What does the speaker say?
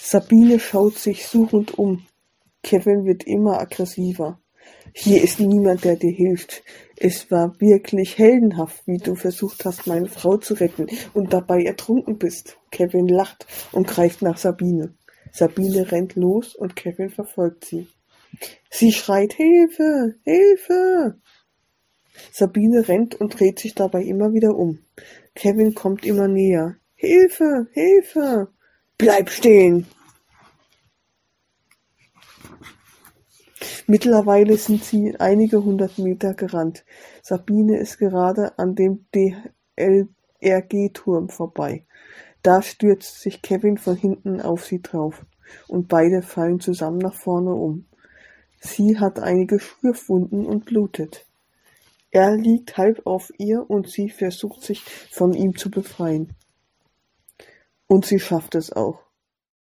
Sabine schaut sich suchend um. Kevin wird immer aggressiver. Hier ist niemand, der dir hilft. Es war wirklich heldenhaft, wie du versucht hast, meine Frau zu retten und dabei ertrunken bist. Kevin lacht und greift nach Sabine. Sabine rennt los und Kevin verfolgt sie. Sie schreit: Hilfe! Hilfe! Sabine rennt und dreht sich dabei immer wieder um. Kevin kommt immer näher. Hilfe! Hilfe! Bleib stehen! Mittlerweile sind sie einige 100 Meter gerannt. Sabine ist gerade an dem DLRG-Turm vorbei. Da stürzt sich Kevin von hinten auf sie drauf und beide fallen zusammen nach vorne um. Sie hat einige Schürfwunden und blutet. Er liegt halb auf ihr und sie versucht sich von ihm zu befreien. Und sie schafft es auch.